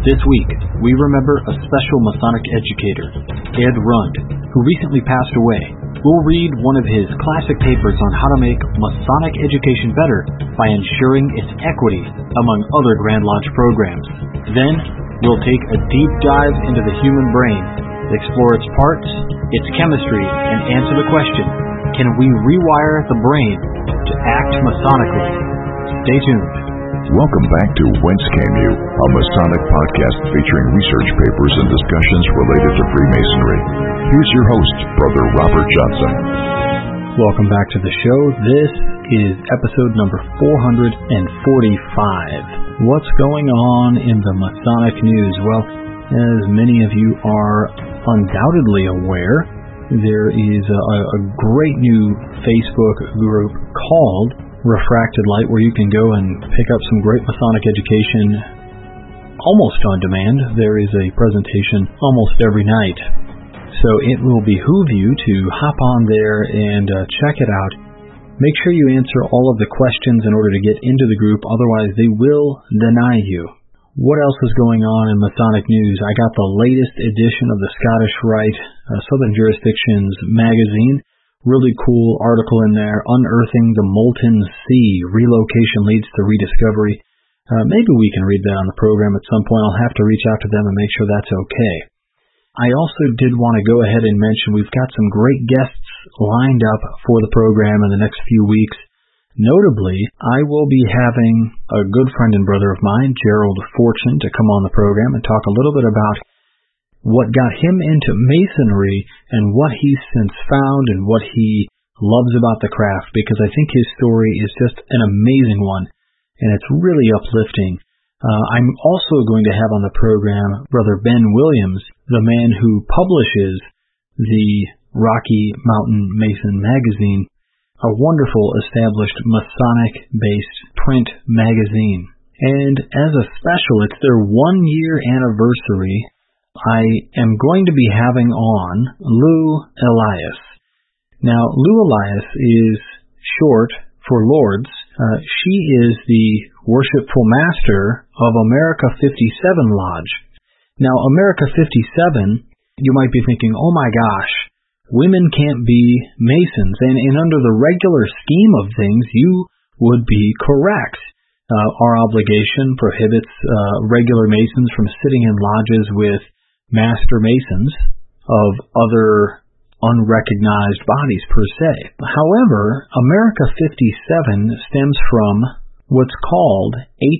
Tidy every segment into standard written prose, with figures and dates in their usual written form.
This week, we remember a special Masonic educator, Ed Rund, who recently passed away. We'll read one of his classic papers on how to make Masonic education better by ensuring its equity among other Grand Lodge programs. Then, we'll take a deep dive into the human brain, explore its parts, its chemistry, and answer the question, can we rewire the brain to act Masonically? Stay tuned. Welcome back to Whence Came You, a Masonic podcast featuring research papers and discussions related to Freemasonry. Here's your host, Brother Robert Johnson. Welcome back to the show. This is episode number 445. What's going on in the Masonic news? Well, as many of you are undoubtedly aware, there is a great new Facebook group called Refracted Light, where you can go and pick up some great Masonic education almost on demand. There is a presentation almost every night. So it will behoove you to hop on there and check it out. Make sure you answer all of the questions in order to get into the group, otherwise they will deny you. What else is going on in Masonic news? I got the latest edition of the Scottish Rite Southern Jurisdictions magazine. Really cool article in there, Unearthing the Molten Sea, Relocation Leads to Rediscovery. Maybe we can read that on the program at some point. I'll have to reach out to them and make sure that's okay. I also did want to go ahead and mention we've got some great guests lined up for the program in the next few weeks. Notably, I will be having a good friend and brother of mine, Gerald Fortune, to come on the program and talk a little bit about what got him into Masonry and what he's since found and what he loves about the craft, because I think his story is just an amazing one, and it's really uplifting. I'm also going to have on the program Brother Ben Williams, the man who publishes the Rocky Mountain Mason magazine, a wonderful established Masonic-based print magazine. And as a special, it's their 1-year anniversary. I am going to be having on Lou Elias. Now, Lou Elias is short for Lords. She is the Worshipful Master of America 57 Lodge. Now, America 57, you might be thinking, oh my gosh, women can't be Masons. And under the regular scheme of things, you would be correct. Our obligation prohibits regular Masons from sitting in lodges with Master Masons of other unrecognized bodies per se. However, America 57 stems from what's called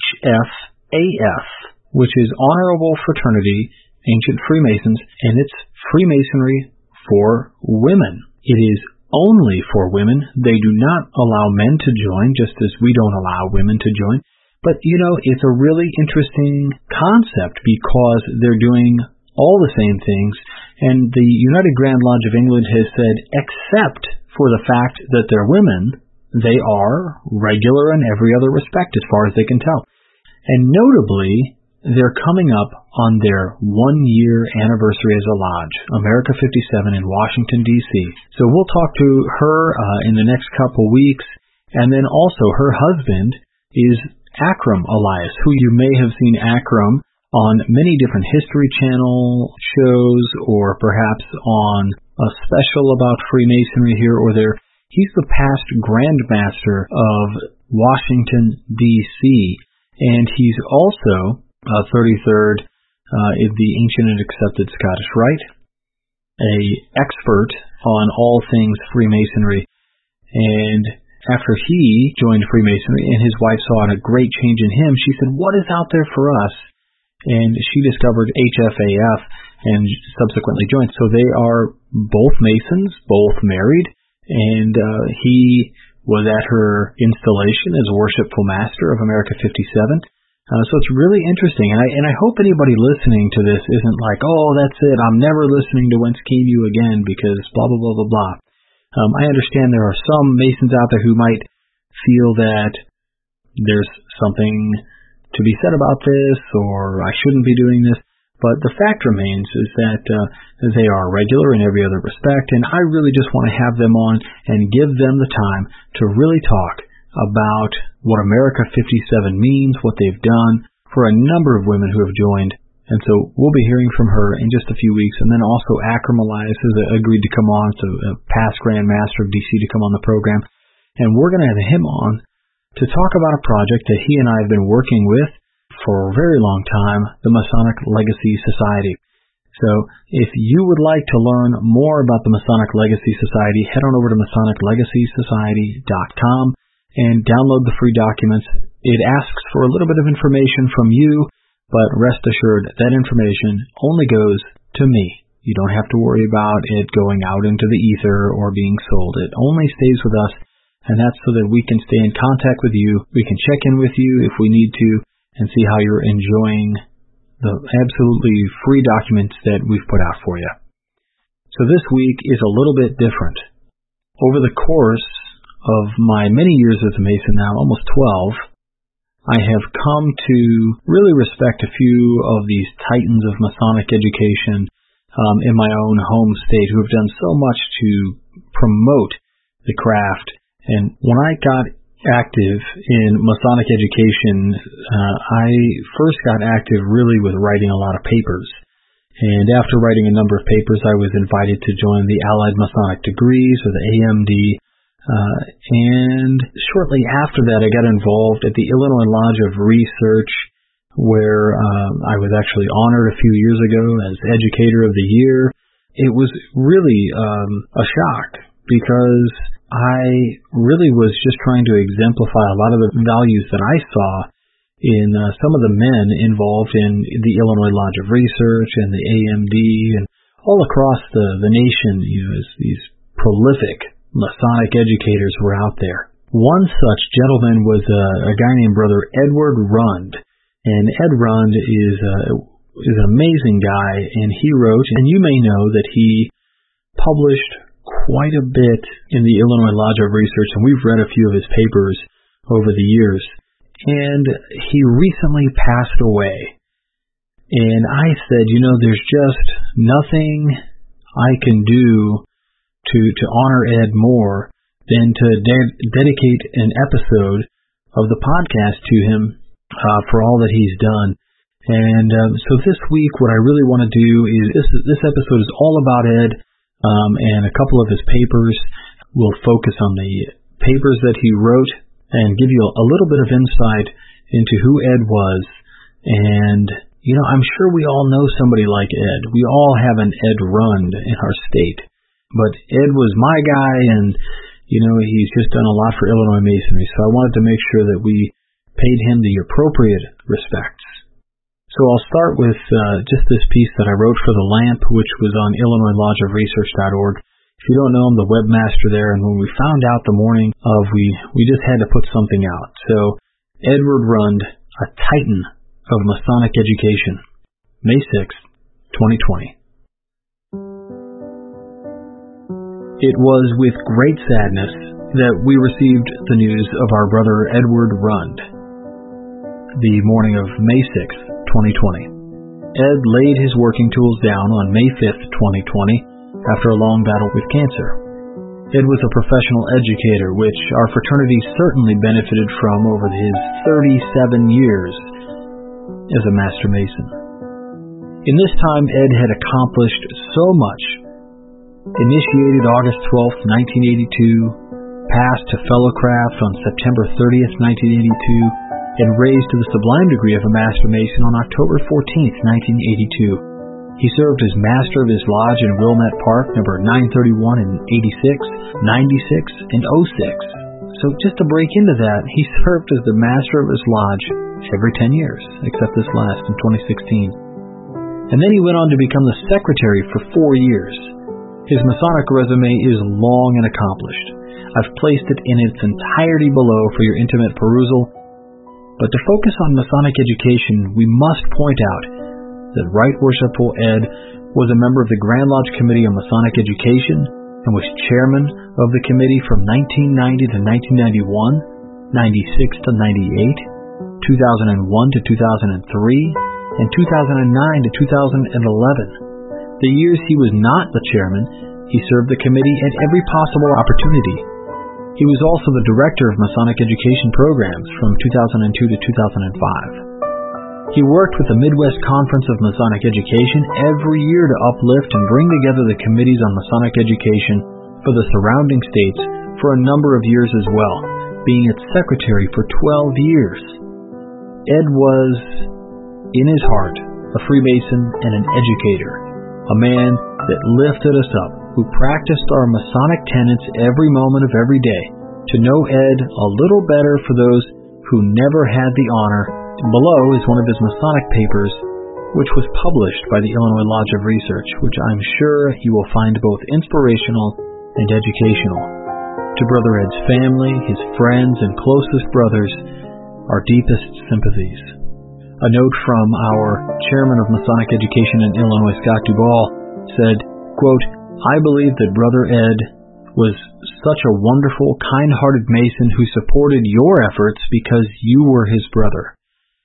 HFAF, which is Honorable Fraternity Ancient Freemasons, and it's Freemasonry for women. It is only for women. They do not allow men to join, just as we don't allow women to join. But, you know, it's a really interesting concept because they're doing all the same things, and the United Grand Lodge of England has said, except for the fact that they're women, they are regular in every other respect as far as they can tell. And notably, they're coming up on their 1-year anniversary as a lodge, America 57 in Washington, D.C. So we'll talk to her in the next couple weeks, and then also her husband is Akram Elias, who you may have seen Akram on many different History Channel shows, or perhaps on a special about Freemasonry here or there. He's the past Grand Master of Washington, D.C., and he's also 33rd in the Ancient and Accepted Scottish Rite, a expert on all things Freemasonry. And after he joined Freemasonry and his wife saw a great change in him, she said, what is out there for us? And she discovered HFAF and subsequently joined. So they are both Masons, both married, and he was at her installation as Worshipful Master of America 57. So it's really interesting, and I hope anybody listening to this isn't like, oh, that's it, I'm never listening to Whence Came You again because blah, blah, blah, blah, blah. I understand there are some Masons out there who might feel that there's something to be said about this, or I shouldn't be doing this, but the fact remains is that they are regular in every other respect, and I really just want to have them on and give them the time to really talk about what America 57 means, what they've done for a number of women who have joined And so we'll be hearing from her in just a few weeks. And then also Akram Elias has agreed to come on, so a past Grand Master of DC, to come on the program. And we're going to have him on to talk about a project that he and I have been working with for a very long time, the Masonic Legacy Society. So if you would like to learn more about the Masonic Legacy Society, head on over to MasonicLegacySociety.com and download the free documents. It asks for a little bit of information from you, but rest assured, that information only goes to me. You don't have to worry about it going out into the ether or being sold. It only stays with us, and that's so that we can stay in contact with you. We can check in with you if we need to and see how you're enjoying the absolutely free documents that we've put out for you. So this week is a little bit different. Over the course of my many years as a Mason now, almost 12, I have come to really respect a few of these titans of Masonic education in my own home state who have done so much to promote the craft. And when I got active in Masonic education, I first got active really with writing a lot of papers. And after writing a number of papers, I was invited to join the Allied Masonic Degrees, or the AMD. And shortly after that, I got involved at the Illinois Lodge of Research, where I was actually honored a few years ago as Educator of the Year. It was really a shock, because I really was just trying to exemplify a lot of the values that I saw in some of the men involved in the Illinois Lodge of Research and the AMD and all across the nation. You know, as these prolific Masonic educators were out there. One such gentleman was a guy named Brother Edward Rund, and Ed Rund is an amazing guy, and he wrote, and you may know that he published quite a bit in the Illinois Lodge of Research, and we've read a few of his papers over the years, and he recently passed away. And I said, you know, there's just nothing I can do to honor Ed more than to dedicate an episode of the podcast to him for all that he's done. And so this week, what I really want to do is this episode is all about Ed and a couple of his papers. We'll focus on the papers that he wrote and give you a little bit of insight into who Ed was. And, you know, I'm sure we all know somebody like Ed. We all have an Ed Rund in our state. But Ed was my guy, and, you know, he's just done a lot for Illinois Masonry, so I wanted to make sure that we paid him the appropriate respects. So I'll start with just this piece that I wrote for The Lamp, which was on IllinoisLodgeofResearch.org. If you don't know, I'm the webmaster there, and when we found out the morning of, we just had to put something out. So, Edward Rund, a titan of Masonic education, May 6th, 2020. It was with great sadness that we received the news of our brother Edward Rund, the morning of May 6th, 2020. Ed laid his working tools down on May 5th, 2020, after a long battle with cancer. Ed was a professional educator, which our fraternity certainly benefited from over his 37 years as a Master Mason. In this time, Ed had accomplished so much. Initiated August 12th, 1982, passed to Fellowcraft on September 30th, 1982, and raised to the sublime degree of a Master Mason on October 14th, 1982. He served as Master of his Lodge in Wilmette Park, number 931 in 86, 96, and 06. So just to break into that, he served as the Master of his Lodge every 10 years, except this last in 2016. And then he went on to become the Secretary for 4 years. His Masonic resume is long and accomplished. I've placed it in its entirety below for your intimate perusal. But to focus on Masonic education, we must point out that Right Worshipful Ed was a member of the Grand Lodge Committee on Masonic Education and was chairman of the committee from 1990 to 1991, 96 to 98, 2001 to 2003, and 2009 to 2011. The years he was not the chairman, he served the committee at every possible opportunity. He was also the director of Masonic education programs from 2002 to 2005. He worked with the Midwest Conference of Masonic Education every year to uplift and bring together the committees on Masonic education for the surrounding states for a number of years as well, being its secretary for 12 years. Ed was, in his heart, a Freemason and an educator, a man that lifted us up, who practiced our Masonic tenets every moment of every day. To know Ed a little better for those who never had the honor, below is one of his Masonic papers, which was published by the Illinois Lodge of Research, which I'm sure you will find both inspirational and educational. To Brother Ed's family, his friends, and closest brothers, our deepest sympathies. A note from our chairman of Masonic Education in Illinois, Scott Duvall, said, quote, "I believe that Brother Ed was such a wonderful, kind-hearted Mason who supported your efforts because you were his brother.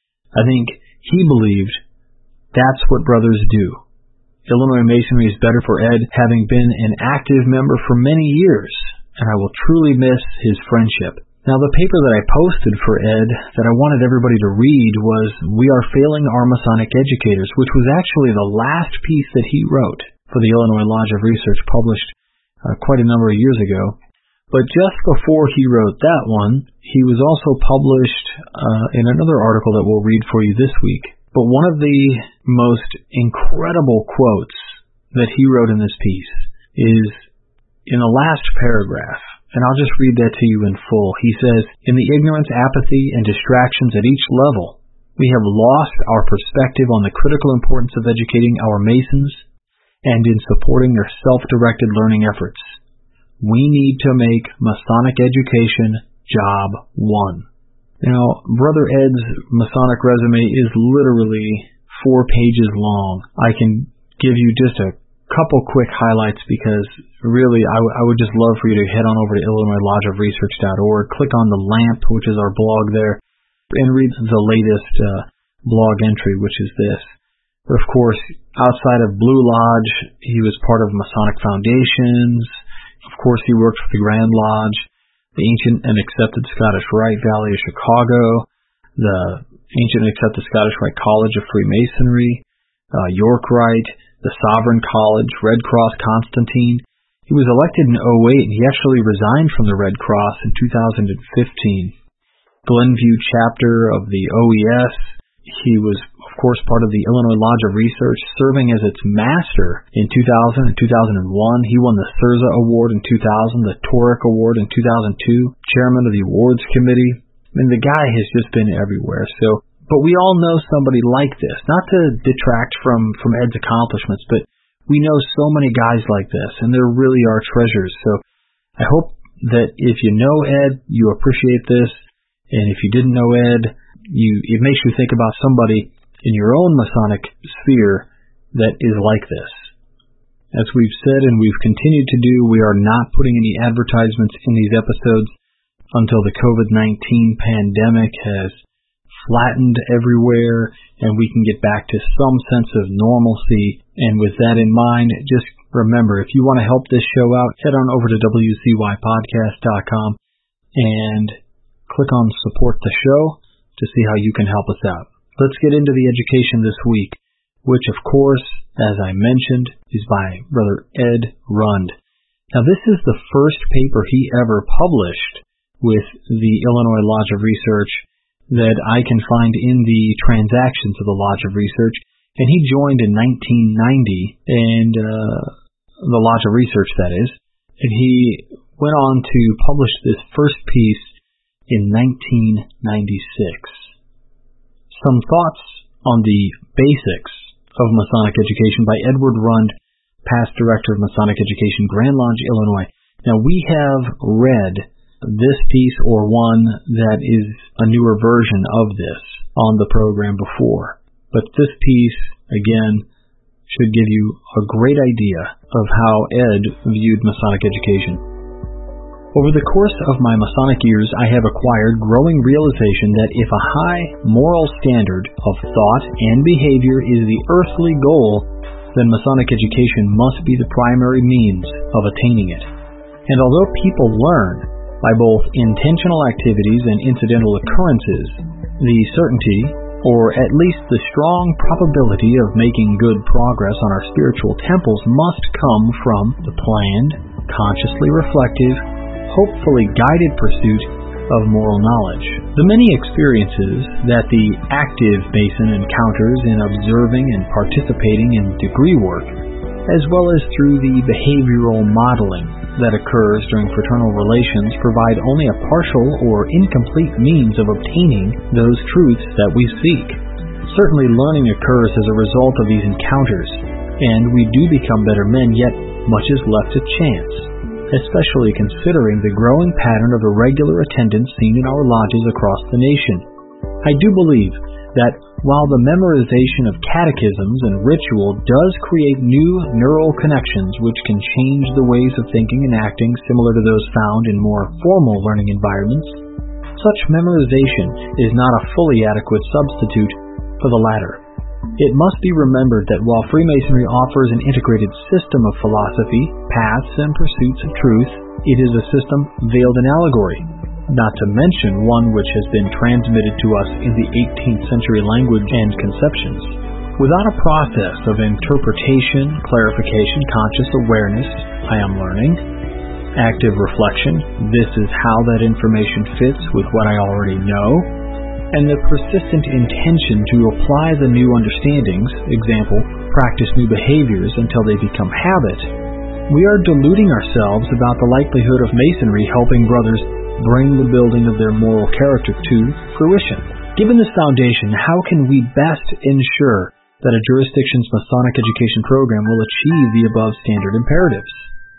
I think he believed that's what brothers do. Illinois Masonry is better for Ed, having been an active member for many years, and I will truly miss his friendship." Now, the paper that I posted for Ed that I wanted everybody to read was "We Are Failing Our Masonic Educators," which was actually the last piece that he wrote for the Illinois Lodge of Research, published quite a number of years ago. But just before he wrote that one, he was also published in another article that we'll read for you this week. But one of the most incredible quotes that he wrote in this piece is in the last paragraph, and I'll just read that to you in full. He says, "In the ignorance, apathy, and distractions at each level, we have lost our perspective on the critical importance of educating our Masons and in supporting their self-directed learning efforts. We need to make Masonic education job one." Now, Brother Ed's Masonic resume is literally 4 pages long. I can give you just a couple quick highlights because really I would just love for you to head on over to IllinoisLodgeofResearch.org, click on the LAMP, which is our blog there, and read the latest blog entry, which is this. But of course, outside of Blue Lodge, he was part of Masonic Foundations. Of course, he worked for the Grand Lodge, the Ancient and Accepted Scottish Rite Valley of Chicago, the Ancient and Accepted Scottish Rite College of Freemasonry, York Rite, the Sovereign College, Red Cross Constantine. He was elected in 2008, and he actually resigned from the Red Cross in 2015. Glenview chapter of the OES. He was, of course, part of the Illinois Lodge of Research, serving as its master in 2000 and 2001. He won the Thurza Award in 2000, the Torek Award in 2002, chairman of the awards committee. I mean, the guy has just been everywhere. But we all know somebody like this. Not to detract from Ed's accomplishments, but we know so many guys like this, and they're really our treasures. So I hope that if you know Ed, you appreciate this, and if you didn't know Ed, it makes you think about somebody in your own Masonic sphere that is like this. As we've said and we've continued to do, we are not putting any advertisements in these episodes until the COVID-19 pandemic has flattened everywhere and we can get back to some sense of normalcy. And with that in mind, just remember, if you want to help this show out, head on over to WCYpodcast.com and click on Support the Show to see how you can help us out. Let's get into the education this week, which, of course, as I mentioned, is by Brother Ed Rund. Now, this is the first paper he ever published with the Illinois Lodge of Research that I can find in the transactions of the Lodge of Research, and he joined in 1990, and the Lodge of Research, that is, and he went on to publish this first piece in 1996. Some thoughts on the basics of Masonic education by Edward Rund, past Director of Masonic Education, Grand Lodge, Illinois. Now, we have read this piece or one that is a newer version of this on the program before. But this piece, again, should give you a great idea of how Ed viewed Masonic education. Over the course of my Masonic years, I have acquired growing realization that if a high moral standard of thought and behavior is the earthly goal, then Masonic education must be the primary means of attaining it. And although people learn by both intentional activities and incidental occurrences, the certainty or at least the strong probability of making good progress on our spiritual temples, must come from the planned, consciously reflective, hopefully guided pursuit of moral knowledge. The many experiences that the active Mason encounters in observing and participating in degree work, as well as through the behavioral modeling that occurs during fraternal relations, provide only a partial or incomplete means of obtaining those truths that we seek. Certainly learning occurs as a result of these encounters, and we do become better men, yet much is left to chance, especially considering the growing pattern of irregular attendance seen in our lodges across the nation. I do believe that while the memorization of catechisms and ritual does create new neural connections which can change the ways of thinking and acting similar to those found in more formal learning environments, such memorization is not a fully adequate substitute for the latter. It must be remembered that while Freemasonry offers an integrated system of philosophy, paths, and pursuits of truth, it is a system veiled in allegory, not to mention one which has been transmitted to us in the 18th century language and conceptions. Without a process of interpretation, clarification, conscious awareness, I am learning, active reflection, this is how that information fits with what I already know, and the persistent intention to apply the new understandings, example, practice new behaviors until they become habit, we are deluding ourselves about the likelihood of Masonry helping brothers bring the building of their moral character to fruition. Given this foundation, how can we best ensure that a jurisdiction's Masonic education program will achieve the above standard imperatives?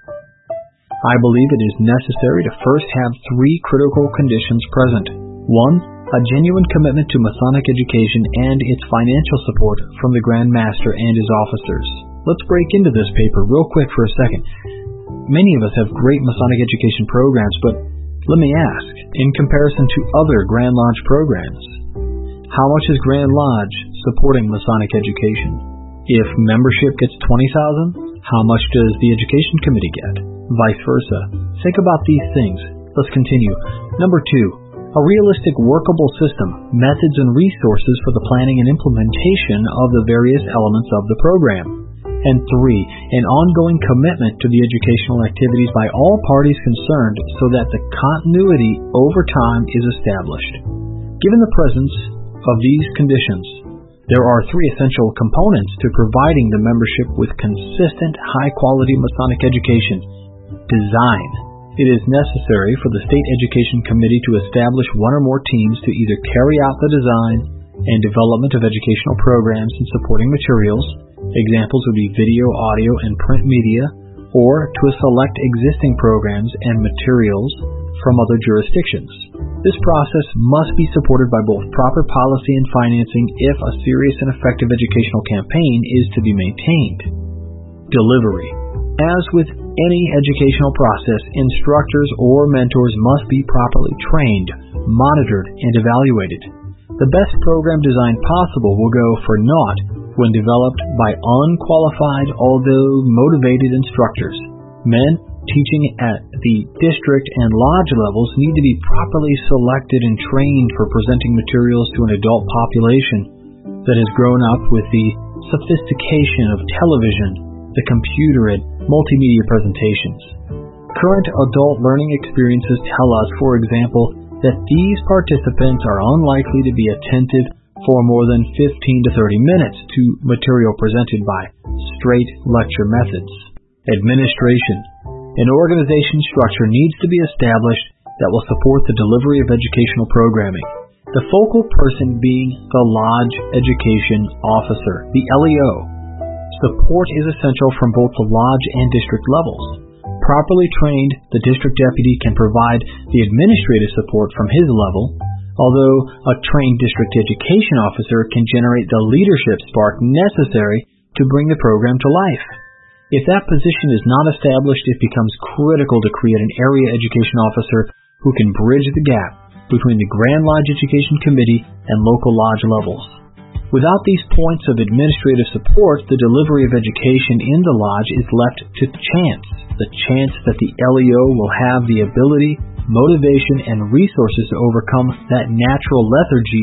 I believe it is necessary to first have three critical conditions present. 1. A genuine commitment to Masonic education and its financial support from the Grand Master and his officers. Let's break into this paper real quick for a second. Many of us have great Masonic education programs, but let me ask, in comparison to other Grand Lodge programs, how much is Grand Lodge supporting Masonic education? If membership gets $20,000, how much does the education committee get? Vice versa. Think about these things. Let's continue. Number 2. A realistic workable system, methods and resources for the planning and implementation of the various elements of the program. And 3, an ongoing commitment to the educational activities by all parties concerned so that the continuity over time is established. Given the presence of these conditions, there are 3 essential components to providing the membership with consistent, high-quality Masonic education. Design. It is necessary for the State Education Committee to establish one or more teams to either carry out the design and development of educational programs and supporting materials, examples would be video, audio, and print media, or to select existing programs and materials from other jurisdictions. This process must be supported by both proper policy and financing if a serious and effective educational campaign is to be maintained. Delivery. As with any educational process, instructors or mentors must be properly trained, monitored, and evaluated. The best program design possible will go for naught when developed by unqualified, although motivated instructors. Men teaching at the district and lodge levels need to be properly selected and trained for presenting materials to an adult population that has grown up with the sophistication of television, the computer, and multimedia presentations. Current adult learning experiences tell us, for example, that these participants are unlikely to be attentive for more than 15 to 30 minutes to material presented by straight lecture methods. Administration. An organization structure needs to be established that will support the delivery of educational programming. The focal person being the Lodge Education Officer, the LEO. Support is essential from both the lodge and district levels. Properly trained, the district deputy can provide the administrative support from his level, although a trained district education officer can generate the leadership spark necessary to bring the program to life. If that position is not established, it becomes critical to create an area education officer who can bridge the gap between the Grand Lodge Education Committee and local lodge levels. Without these points of administrative support, the delivery of education in the lodge is left to chance, the chance that the LEO will have the ability, motivation, and resources to overcome that natural lethargy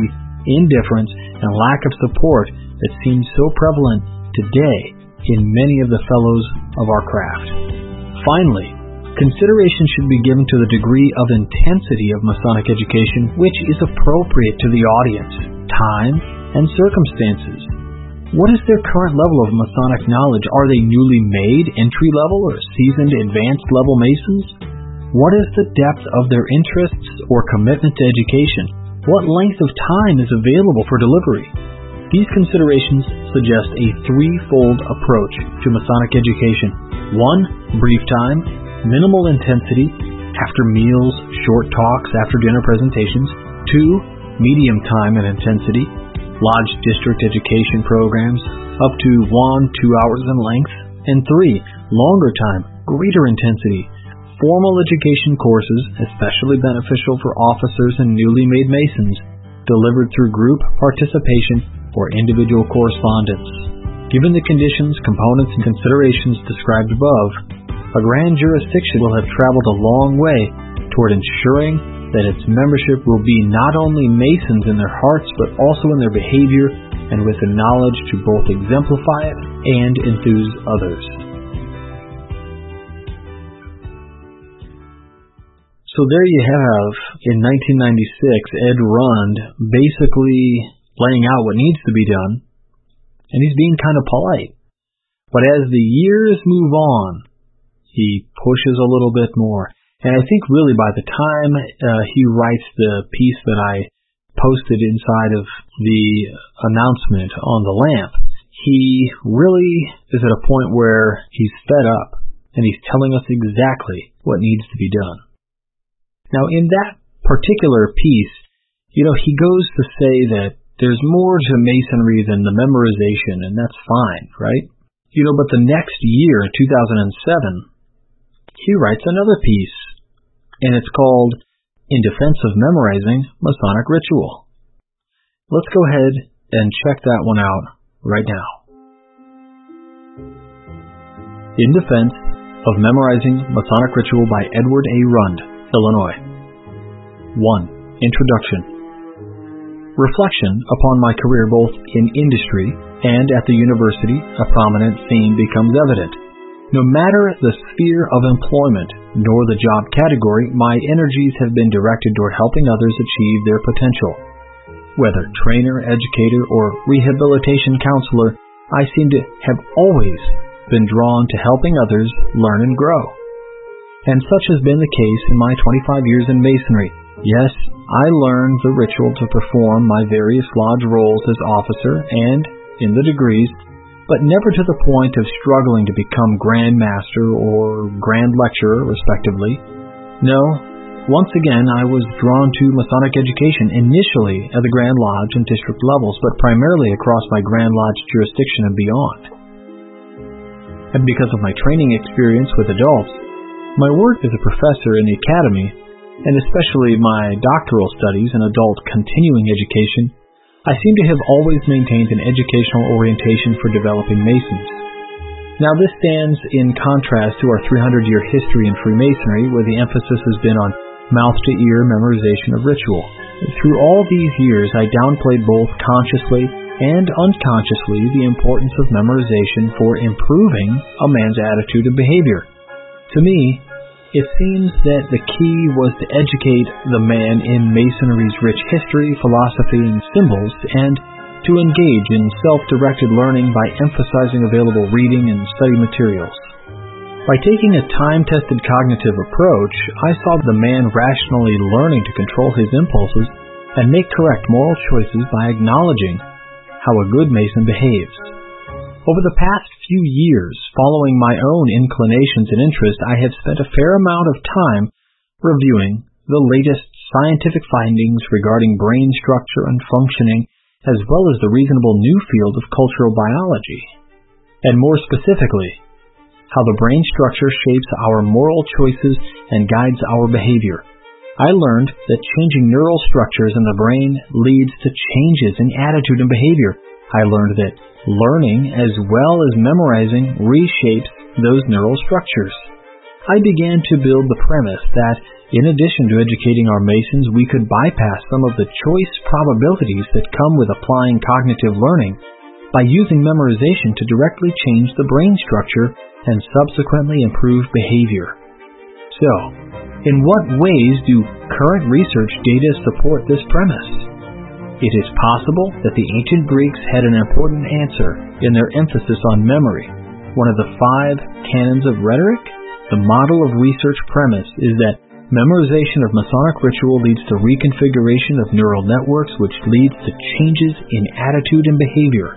indifference, and lack of support that seems so prevalent today in many of the fellows of our craft. Finally, consideration should be given to the degree of intensity of Masonic education which is appropriate to the audience, time, and circumstances. What is their current level of Masonic knowledge? Are they newly made, entry-level, or seasoned, advanced-level Masons? What is the depth of their interests or commitment to education? What length of time is available for delivery? These considerations suggest a threefold approach to Masonic education. 1. Brief time, minimal intensity, after meals, short talks, after dinner presentations. 2. Medium time and intensity, lodge district education programs, up to 1-2 hours in length. And 3. Longer time, greater intensity, formal education courses, especially beneficial for officers and newly made Masons, delivered through group participation or individual correspondence. Given the conditions, components, and considerations described above, a grand jurisdiction will have traveled a long way toward ensuring that its membership will be not only Masons in their hearts, but also in their behavior and with the knowledge to both exemplify it and enthuse others. So there you have, in 1996, Ed Rund basically laying out what needs to be done, and he's being kind of polite. But as the years move on, he pushes a little bit more. And I think really by the time he writes the piece that I posted inside of the announcement on the lamp, he really is at a point where he's fed up, and he's telling us exactly what needs to be done. Now, in that particular piece, he goes to say that there's more to Masonry than the memorization, and that's fine, right? But the next year, 2007, he writes another piece, and it's called In Defense of Memorizing Masonic Ritual. Let's go ahead and check that one out right now. In Defense of Memorizing Masonic Ritual by Edward A. Rund, Illinois. 1. Introduction. Reflection upon my career both in industry and at the university, a prominent theme becomes evident. No matter the sphere of employment nor the job category, my energies have been directed toward helping others achieve their potential. Whether trainer, educator, or rehabilitation counselor, I seem to have always been drawn to helping others learn and grow. And such has been the case in my 25 years in Masonry. Yes, I learned the ritual to perform my various lodge roles as officer and in the degrees, but never to the point of struggling to become Grand Master or Grand Lecturer, respectively. No, once again I was drawn to Masonic education, initially at the Grand Lodge and district levels, but primarily across my Grand Lodge jurisdiction and beyond. And because of my training experience with adults, my work as a professor in the academy, and especially my doctoral studies in adult continuing education, I seem to have always maintained an educational orientation for developing Masons. Now this stands in contrast to our 300-year history in Freemasonry, where the emphasis has been on mouth-to-ear memorization of ritual. Through all these years, I downplayed both consciously and unconsciously the importance of memorization for improving a man's attitude and behavior. To me, it seems that the key was to educate the man in Masonry's rich history, philosophy, and symbols, and to engage in self-directed learning by emphasizing available reading and study materials. By taking a time-tested cognitive approach, I saw the man rationally learning to control his impulses and make correct moral choices by acknowledging how a good Mason behaves. Over the past few years, following my own inclinations and interests, I have spent a fair amount of time reviewing the latest scientific findings regarding brain structure and functioning, as well as the reasonable new field of cultural biology. And more specifically, how the brain structure shapes our moral choices and guides our behavior. I learned that changing neural structures in the brain leads to changes in attitude and behavior. I learned that learning as well as memorizing reshapes those neural structures. I began to build the premise that, in addition to educating our Masons, we could bypass some of the choice probabilities that come with applying cognitive learning by using memorization to directly change the brain structure and subsequently improve behavior. So, in what ways do current research data support this premise? It is possible that the ancient Greeks had an important answer in their emphasis on memory. One of the 5 canons of rhetoric, the model of research premise, is that memorization of Masonic ritual leads to reconfiguration of neural networks, which leads to changes in attitude and behavior.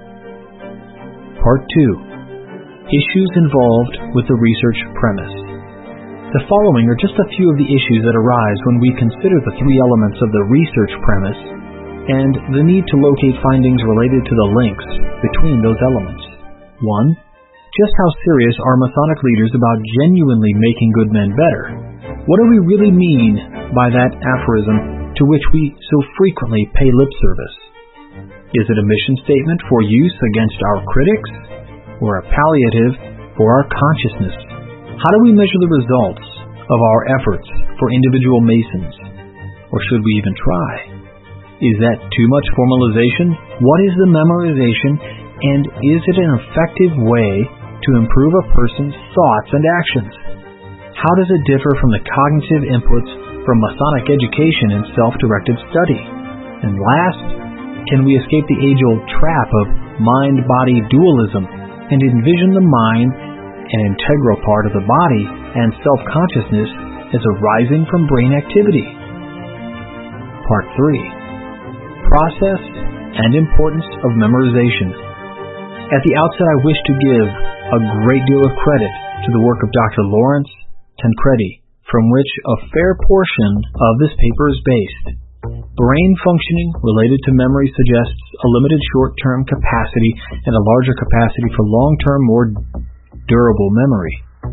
Part 2. Issues involved with the research premise. The following are just a few of the issues that arise when we consider the 3 elements of the research premise and the need to locate findings related to the links between those elements. 1. Just how serious are Masonic leaders about genuinely making good men better? What do we really mean by that aphorism to which we so frequently pay lip service? Is it a mission statement for use against our critics, or a palliative for our consciousness? How do we measure the results of our efforts for individual Masons? Or should we even try? Is that too much formalization? What is the memorization, and is it an effective way to improve a person's thoughts and actions? How does it differ from the cognitive inputs from Masonic education and self-directed study? And last, can we escape the age-old trap of mind-body dualism and envision the mind, an integral part of the body, and self-consciousness as arising from brain activity? Part 3. Process and importance of memorization. At the outset, I wish to give a great deal of credit to the work of Dr. Lawrence Tancredi, from which a fair portion of this paper is based. Brain functioning related to memory suggests a limited short-term capacity and a larger capacity for long-term, more durable memory.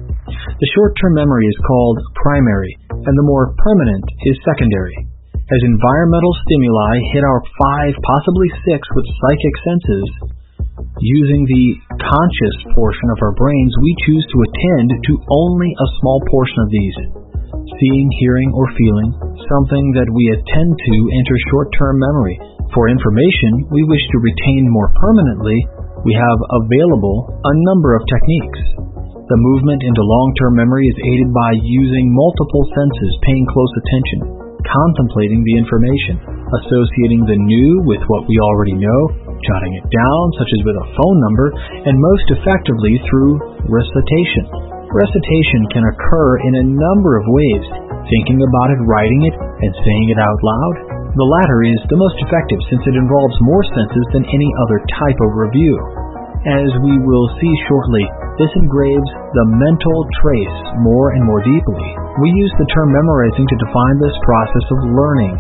The short-term memory is called primary, and the more permanent is secondary. As environmental stimuli hit our 5, possibly 6, with psychic senses, using the conscious portion of our brains, we choose to attend to only a small portion of these. Seeing, hearing, or feeling something that we attend to enters short-term memory. For information we wish to retain more permanently, we have available a number of techniques. The movement into long-term memory is aided by using multiple senses, paying close attention, contemplating the information, associating the new with what we already know, jotting it down, such as with a phone number, and most effectively through recitation. Recitation can occur in a number of ways, thinking about it, writing it, and saying it out loud. The latter is the most effective since it involves more senses than any other type of review. As we will see shortly, this engraves the mental trace more and more deeply. We use the term memorizing to define this process of learning,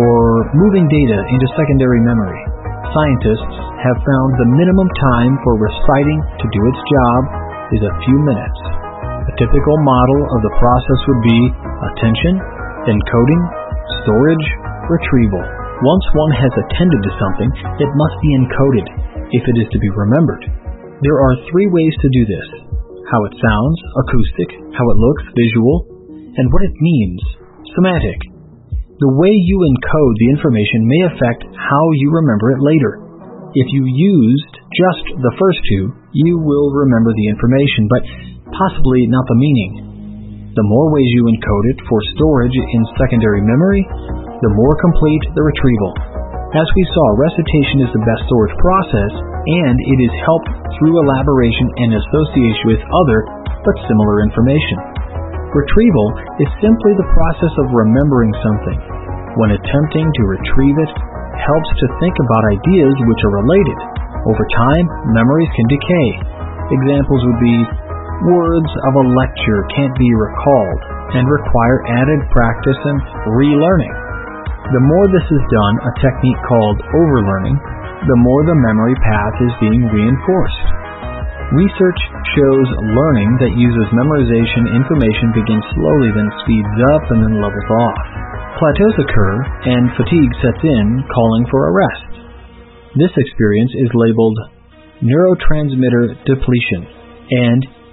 or moving data into secondary memory. Scientists have found the minimum time for reciting to do its job is a few minutes. A typical model of the process would be attention, encoding, storage, retrieval. Once one has attended to something, it must be encoded if it is to be remembered. There are 3 ways to do this: how it sounds, acoustic; how it looks, visual; and what it means, semantic. The way you encode the information may affect how you remember it later. If you used just the first 2, you will remember the information, but possibly not the meaning. The more ways you encode it for storage in secondary memory, the more complete the retrieval. As we saw, recitation is the best storage process, and it is helped through elaboration and association with other but similar information. Retrieval is simply the process of remembering something. When attempting to retrieve it, helps to think about ideas which are related. Over time, memories can decay. Examples would be words of a lecture can't be recalled and require added practice and relearning. The more this is done, a technique called overlearning, the more the memory path is being reinforced. Research shows learning that uses memorization information begins slowly, then speeds up, and then levels off. Plateaus occur, and fatigue sets in, calling for a rest. This experience is labeled neurotransmitter depletion, and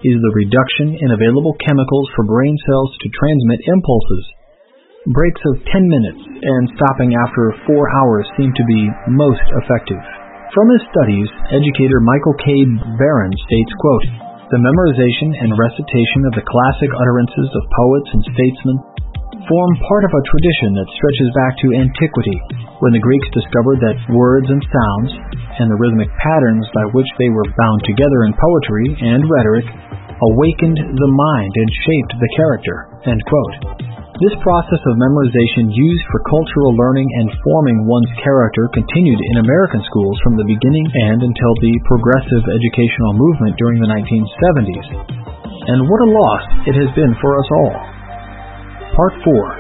is the reduction in available chemicals for brain cells to transmit impulses. Breaks of 10 minutes and stopping after 4 hours seem to be most effective. From his studies, educator Michael K. Barron states, quote, "The memorization and recitation of the classic utterances of poets and statesmen form part of a tradition that stretches back to antiquity, when the Greeks discovered that words and sounds, and the rhythmic patterns by which they were bound together in poetry and rhetoric, awakened the mind and shaped the character." End quote. This process of memorization used for cultural learning and forming one's character continued in American schools from the beginning and until the progressive educational movement during the 1970s. And what a loss it has been for us all. Part 4.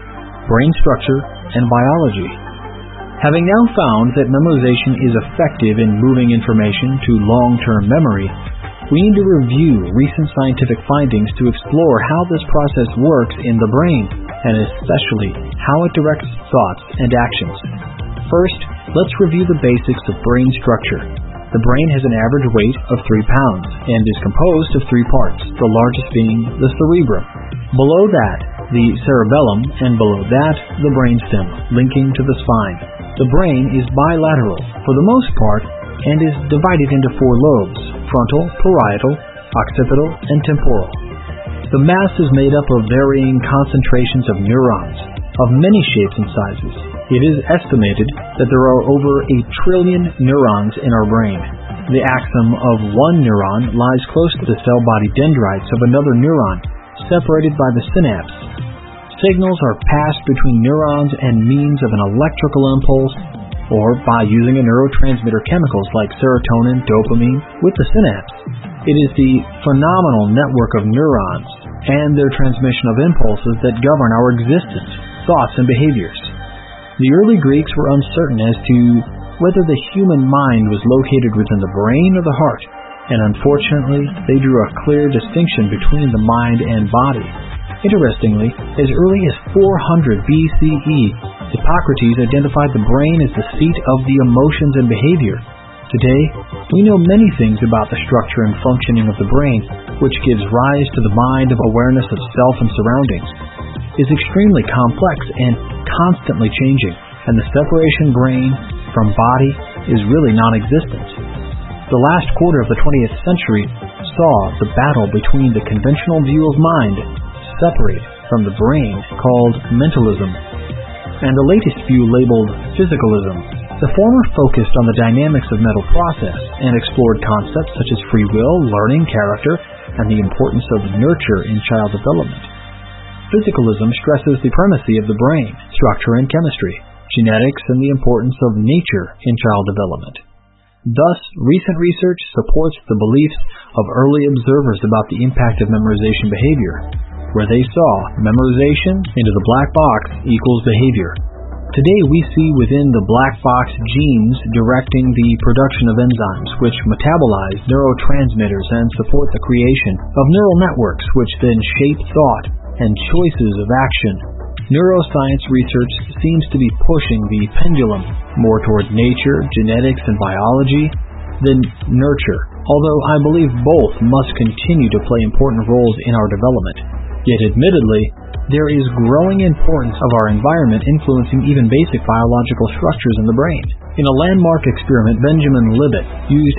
Brain Structure and Biology. Having now found that memorization is effective in moving information to long-term memory, we need to review recent scientific findings to explore how this process works in the brain, and especially how it directs thoughts and actions. First, let's review the basics of brain structure. The brain has an average weight of 3 pounds and is composed of 3 parts, the largest being the cerebrum. Below that, the cerebellum, and below that, the brainstem, linking to the spine. The brain is bilateral, for the most part, and is divided into 4 lobes: frontal, parietal, occipital, and temporal. The mass is made up of varying concentrations of neurons, of many shapes and sizes. It is estimated that there are over 1 trillion neurons in our brain. The axon of one neuron lies close to the cell body dendrites of another neuron, separated by the synapse. Signals are passed between neurons and means of an electrical impulse, or by using a neurotransmitter chemicals like serotonin, dopamine, with the synapse. It is the phenomenal network of neurons and their transmission of impulses that govern our existence, thoughts, and behaviors. The early Greeks were uncertain as to whether the human mind was located within the brain or the heart, and unfortunately, they drew a clear distinction between the mind and body. Interestingly, as early as 400 BCE, Hippocrates identified the brain as the seat of the emotions and behavior. Today, we know many things about the structure and functioning of the brain, which gives rise to the mind of awareness of self and surroundings. It is extremely complex and constantly changing, and the separation brain from body is really non-existent. The last quarter of the 20th century saw the battle between the conventional view of mind separate from the brain called mentalism, and the latest view labeled physicalism. The former focused on the dynamics of mental process and explored concepts such as free will, learning, character, and the importance of nurture in child development. Physicalism stresses the primacy of the brain, structure and chemistry, genetics, and the importance of nature in child development. Thus, recent research supports the beliefs of early observers about the impact of memorization behavior, where they saw memorization into the black box equals behavior. Today we see within the black box genes directing the production of enzymes which metabolize neurotransmitters and support the creation of neural networks which then shape thought and choices of action. Neuroscience research seems to be pushing the pendulum more toward nature, genetics, and biology than nurture, although I believe both must continue to play important roles in our development. Yet admittedly, there is growing importance of our environment influencing even basic biological structures in the brain. In a landmark experiment, Benjamin Libet used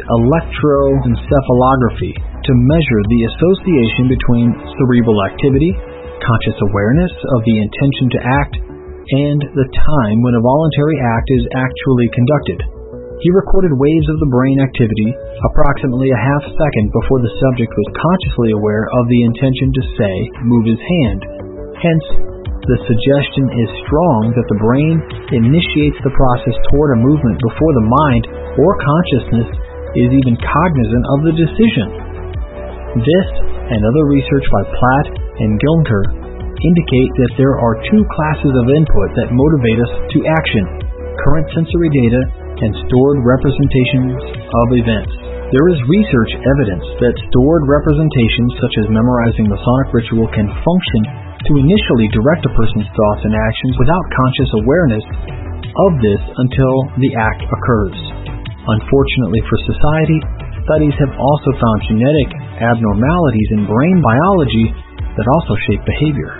electroencephalography to measure the association between cerebral activity, conscious awareness of the intention to act, and the time when a voluntary act is actually conducted. He recorded waves of the brain activity approximately a half second before the subject was consciously aware of the intention to say, move his hand. Hence, the suggestion is strong that the brain initiates the process toward a movement before the mind or consciousness is even cognizant of the decision. This and other research by Platt and Gilnker indicate that there are 2 classes of input that motivate us to action: current sensory data and stored representations of events. There is research evidence that stored representations such as memorizing Masonic ritual can function to initially direct a person's thoughts and actions without conscious awareness of this until the act occurs. Unfortunately for society, studies have also found genetic abnormalities in brain biology that also shape behavior.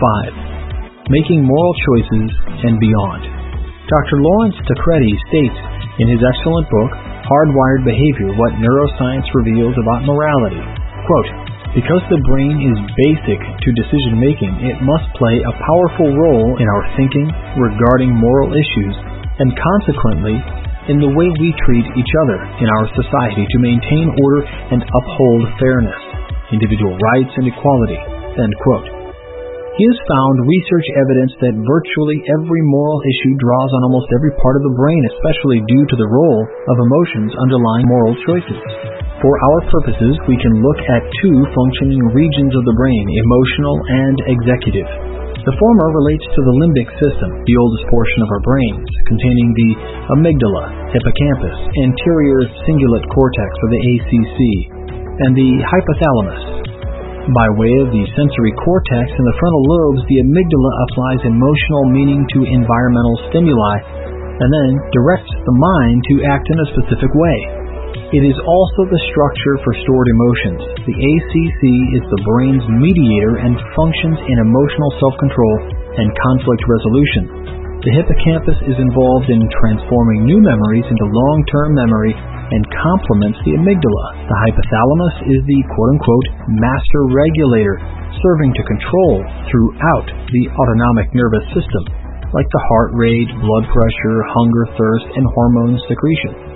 5. Making moral choices and beyond. Dr. Lawrence Tancredi states in his excellent book, Hardwired Behavior, What Neuroscience Reveals About Morality, quote, because the brain is basic to decision-making, it must play a powerful role in our thinking regarding moral issues and consequently in the way we treat each other in our society to maintain order and uphold fairness, individual rights, and equality, end quote. He has found research evidence that virtually every moral issue draws on almost every part of the brain, especially due to the role of emotions underlying moral choices. For our purposes, we can look at two functioning regions of the brain, emotional and executive. The former relates to the limbic system, the oldest portion of our brains, containing the amygdala, hippocampus, anterior cingulate cortex, or the ACC, and the hypothalamus. By way of the sensory cortex and the frontal lobes, the amygdala applies emotional meaning to environmental stimuli and then directs the mind to act in a specific way. It is also the structure for stored emotions. The ACC is the brain's mediator and functions in emotional self-control and conflict resolution. The hippocampus is involved in transforming new memories into long-term memory and complements the amygdala. The hypothalamus is the quote-unquote master regulator, serving to control throughout the autonomic nervous system, like the heart rate, blood pressure, hunger, thirst, and hormone secretion.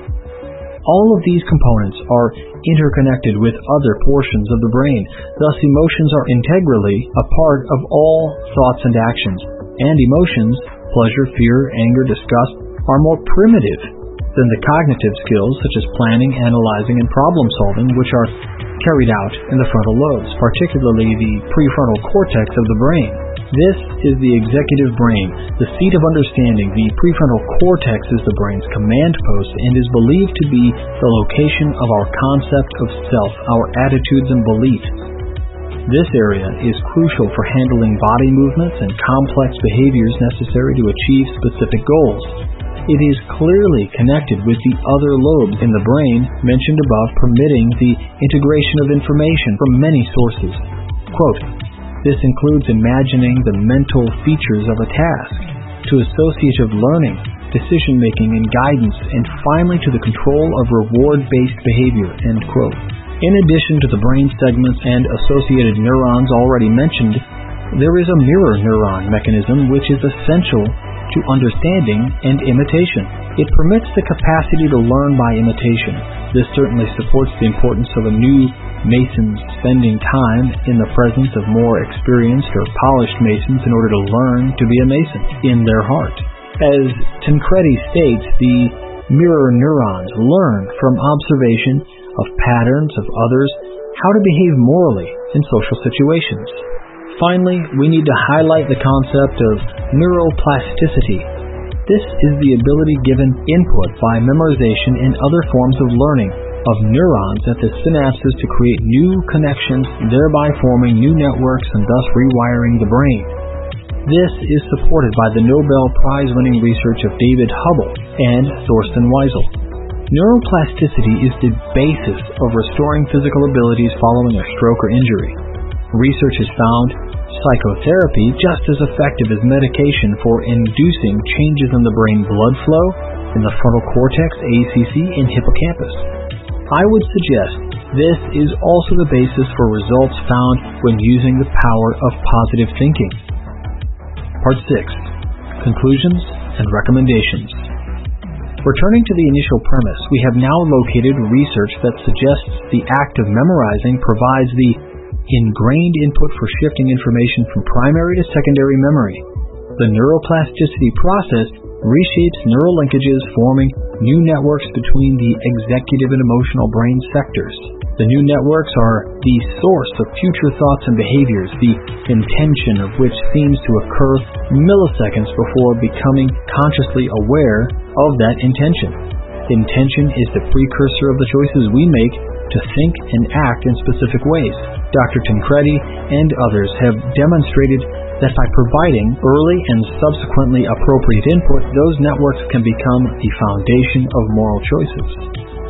All of these components are interconnected with other portions of the brain, thus emotions are integrally a part of all thoughts and actions, and emotions, pleasure, fear, anger, disgust, are more primitive than the cognitive skills such as planning, analyzing, and problem solving, which are carried out in the frontal lobes, particularly the prefrontal cortex of the brain. This is the executive brain, the seat of understanding. The prefrontal cortex is the brain's command post and is believed to be the location of our concept of self, our attitudes and beliefs. This area is crucial for handling body movements and complex behaviors necessary to achieve specific goals. It is clearly connected with the other lobes in the brain mentioned above, permitting the integration of information from many sources. Quote, this includes imagining the mental features of a task, to associative learning, decision-making, and guidance, and finally to the control of reward-based behavior, end quote. In addition to the brain segments and associated neurons already mentioned, there is a mirror neuron mechanism which is essential to understanding and imitation. It permits the capacity to learn by imitation. This certainly supports the importance of a new Mason spending time in the presence of more experienced or polished Masons in order to learn to be a Mason in their heart. As Tancredi states, the mirror neurons learn from observation of patterns of others how to behave morally in social situations. Finally, we need to highlight the concept of neuroplasticity. This is the ability given input by memorization and other forms of learning of neurons at the synapses to create new connections, thereby forming new networks and thus rewiring the brain. This is supported by the Nobel Prize-winning research of David Hubble and Thorsten Wiesel. Neuroplasticity is the basis of restoring physical abilities following a stroke or injury. Research has found psychotherapy just as effective as medication for inducing changes in the brain blood flow in the frontal cortex, ACC, and hippocampus. I would suggest this is also the basis for results found when using the power of positive thinking. Part 6. Conclusions and Recommendations. Returning to the initial premise, we have now located research that suggests the act of memorizing provides the ingrained input for shifting information from primary to secondary memory. The neuroplasticity process reshapes neural linkages, forming new networks between the executive and emotional brain sectors. The new networks are the source of future thoughts and behaviors, the intention of which seems to occur milliseconds before becoming consciously aware of that intention. Intention is the precursor of the choices we make to think and act in specific ways. Dr. Tancredi and others have demonstrated that by providing early and subsequently appropriate input, those networks can become the foundation of moral choices.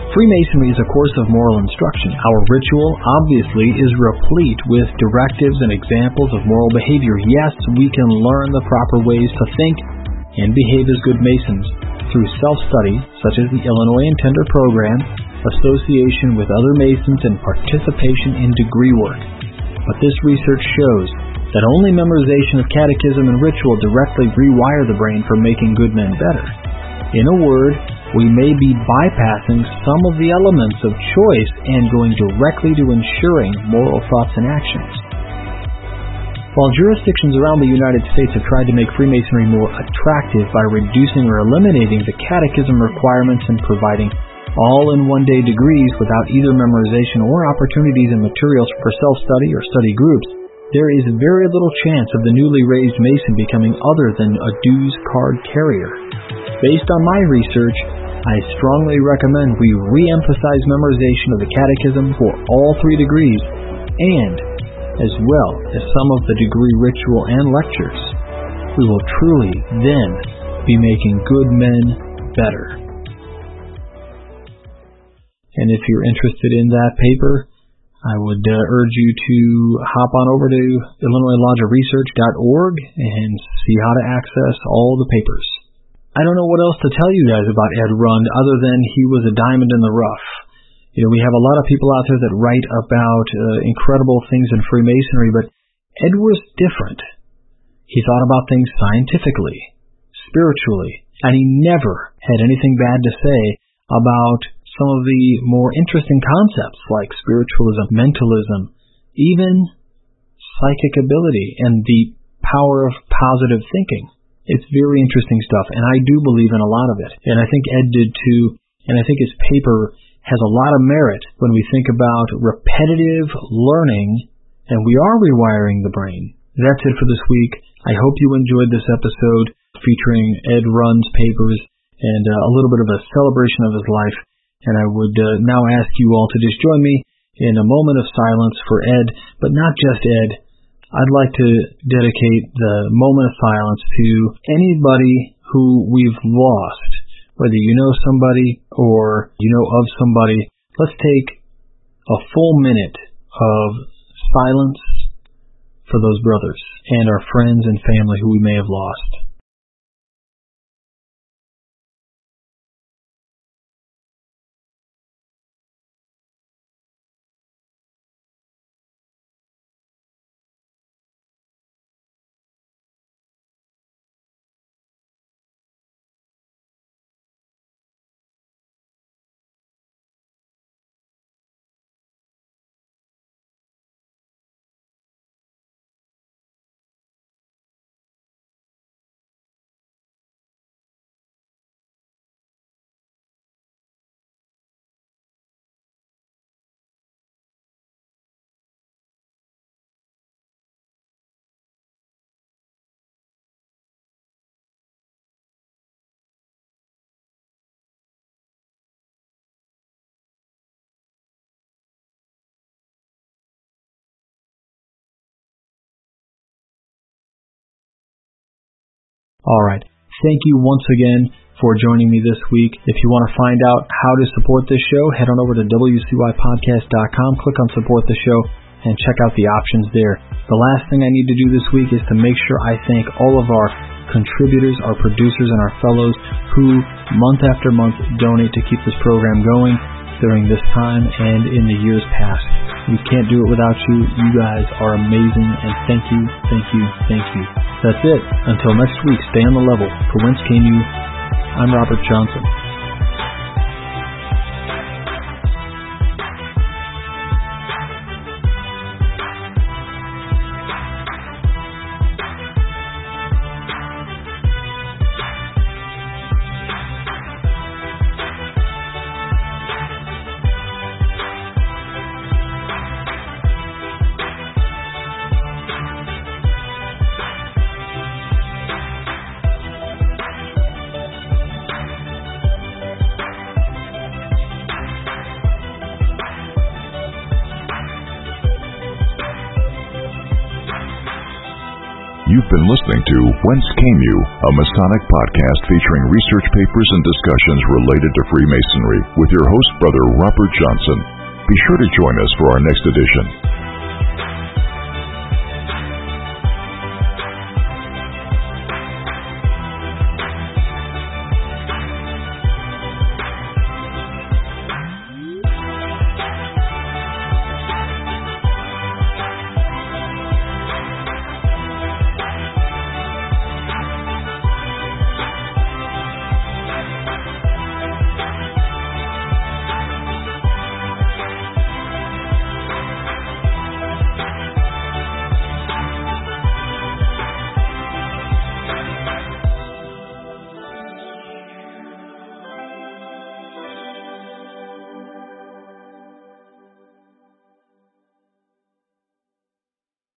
Freemasonry is a course of moral instruction. Our ritual, obviously, is replete with directives and examples of moral behavior. Yes, we can learn the proper ways to think and behave as good Masons through self-study, such as the Illinois Intender Program, association with other Masons, and participation in degree work. But this research shows that only memorization of catechism and ritual directly rewire the brain for making good men better. In a word, we may be bypassing some of the elements of choice and going directly to ensuring moral thoughts and actions. While jurisdictions around the United States have tried to make Freemasonry more attractive by reducing or eliminating the catechism requirements and providing all-in-one-day degrees without either memorization or opportunities and materials for self-study or study groups, there is very little chance of the newly raised Mason becoming other than a dues card carrier. Based on my research, I strongly recommend we re-emphasize memorization of the catechism for all 3 degrees and as well as some of the degree ritual and lectures. We will truly then be making good men better. And if you're interested in that paper, I would urge you to hop on over to IllinoisLodgeResearch.org and see how to access all the papers. I don't know what else to tell you guys about Ed Rund other than he was a diamond in the rough. You know, we have a lot of people out there that write about incredible things in Freemasonry, but Ed was different. He thought about things scientifically, spiritually, and he never had anything bad to say about some of the more interesting concepts like spiritualism, mentalism, even psychic ability, and the power of positive thinking. It's very interesting stuff, and I do believe in a lot of it. And I think Ed did too, and I think his paper has a lot of merit when we think about repetitive learning, and we are rewiring the brain. That's it for this week. I hope you enjoyed this episode featuring Ed Rund's papers and a little bit of a celebration of his life. And I would now ask you all to just join me in a moment of silence for Ed, but not just Ed. I'd like to dedicate the moment of silence to anybody who we've lost, whether you know somebody or you know of somebody. Let's take a full minute of silence for those brothers and our friends and family who we may have lost. All right. Thank you once again for joining me this week. If you want to find out how to support this show, head on over to WCYpodcast.com, click on Support the Show, and check out the options there. The last thing I need to do this week is to make sure I thank all of our contributors, our producers, and our fellows who month after month donate to keep this program going during this time and in the years past. We can't do it without you. You guys are amazing, and thank you, thank you, thank you. That's it. Until next week, stay on the level. For Whence Came You, I'm Robert Johnson. You've been listening to Whence Came You, a Masonic podcast featuring research papers and discussions related to Freemasonry with your host, Brother Robert Johnson. Be sure to join us for our next edition.